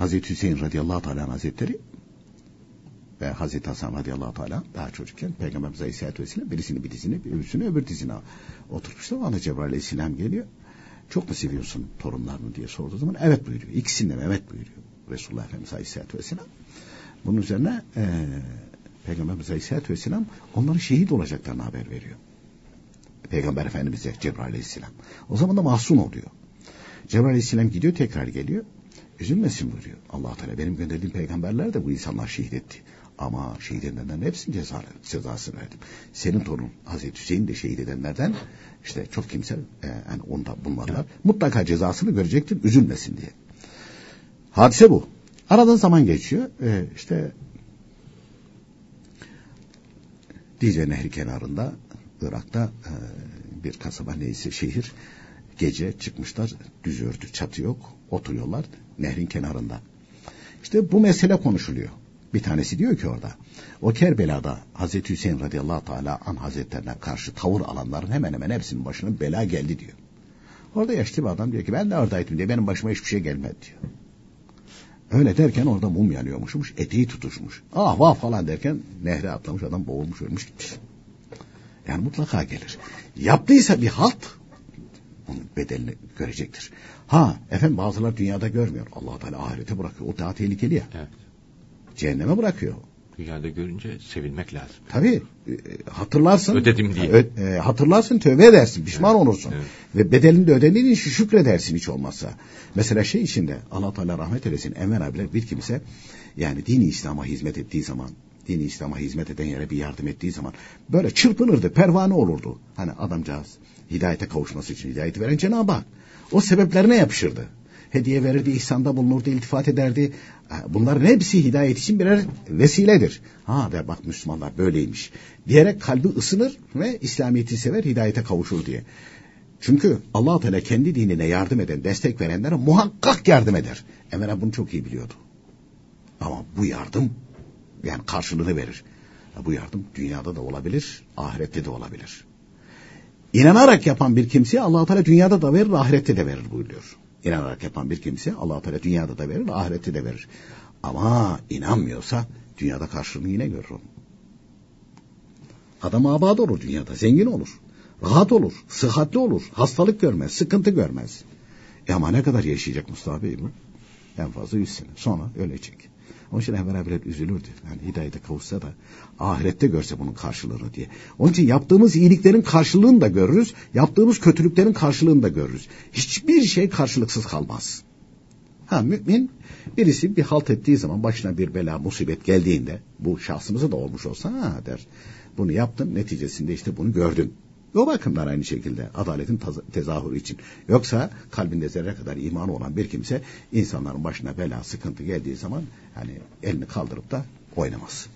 Hazreti Hüseyin radıyallahu teala hazretleri ve Hazreti Hasan radıyallahu teala daha çocukken Peygamberimiz Aleyhisselatü Vesselam birisini bir dizine, öbürsünü öbür dizine oturmuşlar. O anda Cebrail Aleyhisselam geliyor. Çok mu seviyorsun torunlarını diye sorduğu zaman evet buyuruyor. İkisinden evet buyuruyor Resulullah Efendimiz Aleyhisselatü Vesselam. Bunun üzerine Peygamberimiz Aleyhisselatü Vesselam onların şehit olacaklarını haber veriyor. Peygamber Efendimiz'e Cebrail Aleyhisselam. O zaman da mahzun oluyor. Cebrail Aleyhisselam gidiyor, tekrar geliyor. Üzülmesin buyuruyor. Allah Teala benim gönderdiğim peygamberler de bu insanlar şehit etti. Ama şehit edenlerden hepsinin cezasını verdim. Senin torun Hazreti Hüseyin de şehit edenlerden işte çok kimse yani onda bunlarla mutlaka cezasını görecektir. Üzülmesin diye. Hadise bu. Aradan zaman geçiyor. İşte Dicle Nehri kenarında Irak'ta bir kasaba neyse şehir gece çıkmışlar, düz örtü, çatı yok, oturuyorlar nehrin kenarında. İşte bu mesele konuşuluyor. Bir tanesi diyor ki orada, o Kerbela'da Hazreti Hüseyin radıyallahu teala an hazretlerine karşı tavır alanların hemen hemen hepsinin başına bela geldi diyor. Orada yaşlı bir adam diyor ki ben de oradaydım diye benim başıma hiçbir şey gelmedi diyor. Öyle derken orada mum yanıyormuş, eteği tutuşmuş. Ah vah falan derken nehre atlamış adam boğulmuş ölmüş gitmiş. Yani mutlaka gelir. Yaptıysa bir halt bunun bedelini görecektir. Efendim bazılar dünyada görmüyor. Allah Teala ahirete bırakıyor. O daha tehlikeli ya. Evet. Cehenneme bırakıyor. Dünyada görünce sevinmek lazım. Tabii. Hatırlarsın. Ödedim diye. Hatırlarsın, tövbe edersin, pişman olursun. Evet. Ve bedelini de ödediğin için şükredersin hiç olmazsa. Mesela şey içinde Allah Teala rahmet eylesin Enver abiler bir kimse yani dini İslam'a hizmet ettiği zaman, dini İslam'a hizmet eden yere bir yardım ettiği zaman böyle çırpınırdı, pervane olurdu. Hani adamcağız hidayete kavuşması için hidayeti veren Cenab-ı Hak. O sebeplerine yapışırdı. Hediye verirdi, ihsanda bulunurdu, iltifat ederdi. Bunların hepsi hidayet için birer vesiledir. Der bak Müslümanlar böyleymiş diyerek kalbi ısınır ve İslamiyet'i sever, hidayete kavuşur diye. Çünkü Allah Teala kendi dinine yardım eden, destek verenlere muhakkak yardım eder. Emre bunu çok iyi biliyordu. Ama bu yardım yani karşılığını verir. Bu yardım dünyada da olabilir, ahirette de olabilir. İnanarak yapan bir kimseye Allah Teala dünyada da verir, ahirette de verir buyuruyor. İnanarak yapan bir kimse Allah Teala dünyada da verir, ahirette de verir. Ama inanmıyorsa dünyada karşılığını yine görür onu. Adam abad olur dünyada, zengin olur, rahat olur, sıhhatli olur, hastalık görmez, sıkıntı görmez. Ama ne kadar yaşayacak Mustafa Bey bu? En fazla 100 sene. Sonra ölecek. Onun için Enver abiler üzülürdü. Yani hidayete kavuşsa da ahirette görse bunun karşılığını diye. Onun için yaptığımız iyiliklerin karşılığını da görürüz. Yaptığımız kötülüklerin karşılığını da görürüz. Hiçbir şey karşılıksız kalmaz. Mümin birisi bir halt ettiği zaman başına bir bela musibet geldiğinde bu şahsımıza da olmuş olsa der. Bunu yaptın neticesinde işte bunu gördün. O bakımdan aynı şekilde adaletin tezahürü için. Yoksa kalbinde zerre kadar imanı olan bir kimse insanların başına bela sıkıntı geldiği zaman hani elini kaldırıp da oynamaz.